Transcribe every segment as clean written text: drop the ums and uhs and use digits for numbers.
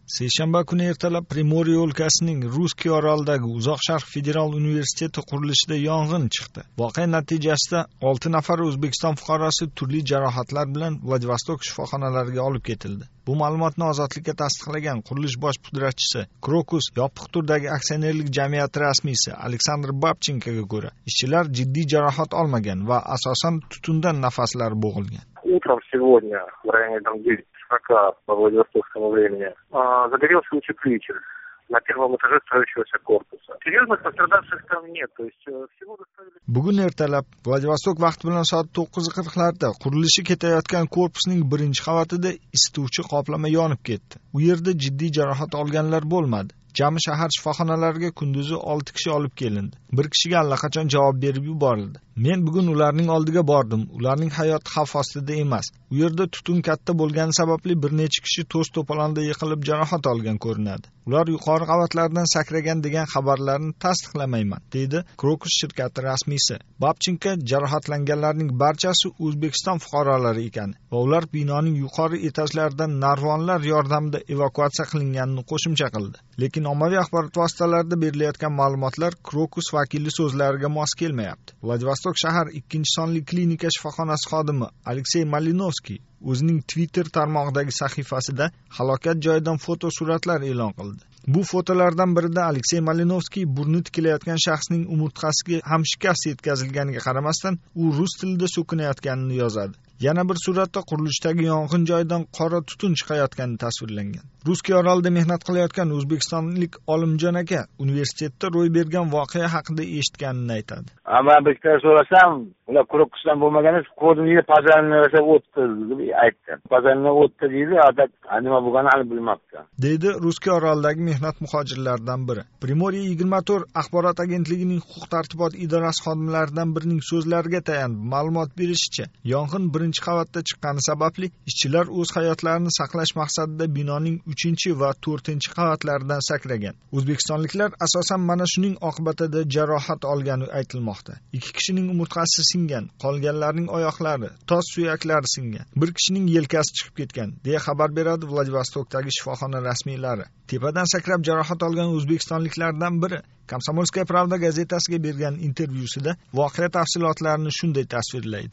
Seshanba kuni ertalab Primorye o'lkasining Ruskiy orolidagi Uzoq Sharq federal universiteti qurilishida yong'in chiqdi. Voqea natijasida 6 nafar O'zbekiston fuqarosi turli jarohatlar bilan Vladivostok shifoxonalariga olib ketildi. Bu ma'lumotni Ozodlikka tasdiqlagan qurilish bosh pudratchisi Krokus yopiq turdagi aksionerlik jamiyati rasmiysi Aleksandr Babchenkoga ko'ra, ishchilar jiddiy jarohat olmagan va asosan tutundan nafaslari bo'g'ilgan. Утром сегодня, в районе 9:40 по Владивостокскому времени, загорелся утеплитель на первом этаже строящегося корпуса. Серьезных пострадавших там нет, то есть всего доставили... Bugun ertalab Vladivostok vaqti bilan soat 9:40larda qurilishi ketayotgan korpusning birinchi qavatida isituvchi qoplama yonib ketdi. U yerda jiddiy jarohat olganlar bo'lmadi. Jami shahar shifoxonalariga kunduzi 6 kishi olib kelindi. Bir kishiga allaqachon javob berib yuborildi. Men bugun ularning oldiga bordim. Ularning hayoti xavf ostida emas. U yerda tutun katta bo'lgani sababli bir necha kishi to's-to'polonda yiqilib jarohat olgan ko'rinadi. Ular yuqori qavatlardan sakragan degan xabarlarni tasdiqlamayman, dedi Krokus shirkati rasmiysi. Babchenko jarohatlanganlarning barchasi O'zbekiston fuqarolari ekan va ular binoning yuqori etajlaridan narvonlar yordamida evakuatsiya qilinganini qo'shimcha qildi. Lekin ommaviy axborot vositalarida berilayotgan ma'lumotlar Krokus vakili so'zlariga mos kelmayapti. Vladivostok shahar 2-sonli klinika shifoxonasi xodimi Aleksey Malinovskiy o'zining Twitter tarmog'idagi sahifasida halokat joyidan fotosuratlar e'lon qildi. Bu fotolardan birida Aleksey Malinovskiy burni tikilayotgan shaxsning umurtqasiga ham shikast yetkazilganiga qaramasdan u rus tilida so'kinayotganini yozadi. Yana bir suratda qurilishdagi yong'in joyidan qora tutun chiqayotgani tasvirlangan. Ruskiy orolida mehnat qilayotgan o'zbekistonlik Olimjon aka universitetda ro'y bergan voqea haqida eshitganini aytadi. Men bitta so'rasam, ular Krokusdan bo'lmagani kodini pazarni rosa o'tdi deb aytdi. Pazarni o'tdi deydi, odat nima bo'lganini hali bilmabdi, deydi Ruskiy orolidagi mehnat muhojirlaridan biri. Primorye 24 axborot agentligining huquq-tartibot idorasi xodimlaridan birining so'zlariga tayanib ma'lumot berishicha, yong'in birinchi qavatda chiqqani sababli ishchilar o'z hayotlarini saqlash maqsadida binoning 3 va 4 qavatlaridan sakragan. O'zbekistonliklar asosan mana shuning oqibatida jarohat olgani aytilmoqda. 2 kishining umurtqasi singan, qolganlarning oyoqlari, tos suyaklari singan. Bir kishining yelkasi chiqib ketgan, deya xabar beradi Vladivostokdagi shifoxona rasmiylari. Tepadan sakrab jarohat olgan o'zbekistonliklardan biri Komsomolskaya pravda gazetasiga bergan intervyusida voqea tafsilotlarini shunday tasvirlaydi.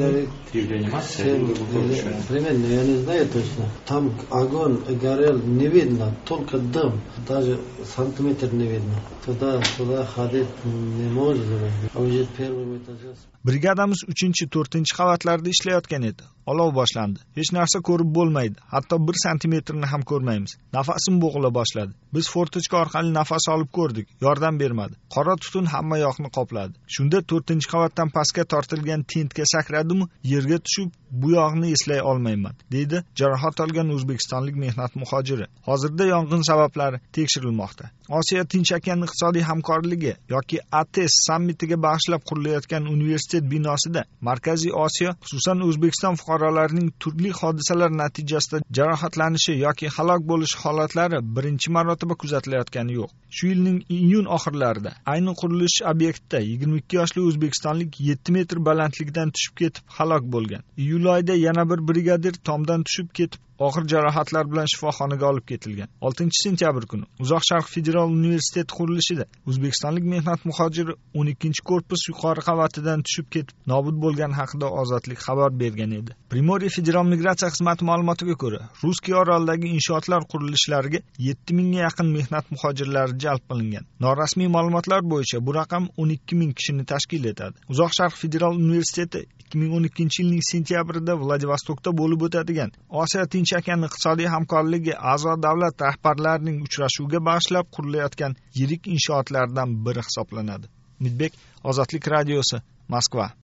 Примерно, я не знаю точно. Там огонь горел, не видно, только дым, даже сантиметр не видно. Туда ходить не можно. А уже первым этажом. Brigadamiz 3-4 qavatlarda ishlayotgan edi. Olov boshlandi. Hech narsa ko'rib bo'lmaydi. Hatto 1 santimetrni ham ko'rmaymiz. Nafasim bo'g'ila boshladi. Biz fortochka orqali nafas olib ko'rdik. Yordam bermadi. Qora tutun hamma yoqni qopladi. Shunda 4-qavatdan pastga tortilgan tentga sakradim, yerga tushib, bu yoqni eslay olmayman, deydi jarohat olgan o'zbekistonlik mehnat muhojiri. Hozirda yong'in sabablari tekshirilmoqda. Osiyo Tinch okean iqtisodiy hamkorligi yoki ATES sammitiga bag'ishlab qurilayotgan universitet binosida Markaziy Osiyo, xususan O'zbekiston fuqarolarining turli hodisalar natijasida jarohatlanishi yoki halok bo'lish holatlari birinchi marotaba kuzatilayotgani yo'q. Shu yilning iyun oxirlarida ayni qurilish obyektida 22 yoshli o'zbekistonlik 7 metr balandlikdan tushib ketib halok bo'lgan. Iyul oyida yana bir brigadir tomdan tushib ketib og'ir jarohatlar bilan shifoxonaga olib ketilgan. 6-sentyabr kuni Uzoq Sharq federal universiteti qurilishida o'zbekistonlik mehnat muhojiri 12-korpus yuqori qavatidan tushib ketib nobud bo'lgani haqida Ozodlik xabar bergan edi. Primorye federal migratsiya xizmati ma'lumotiga ko'ra, Ruskiy orolidagi inshootlar qurilishlariga 7000 ga yaqin mehnat muhojirlari jalb qilingan. Norasmiy ma'lumotlar bo'yicha bu raqam 12000 kishini tashkil etadi. Uzoq Sharq federal universiteti 2012-yilning sentyabrida Vladivostokda bo'lib o'tadigan Osiyo Tinch okean iqtisodiy hamkorligi a'zo davlat rahbarlarining uchrashuviga bag'ishlab qurilayotgan yirik inshootlardan biri hisoblanadi. Umidbek, Ozodlik radiosi, Moskva.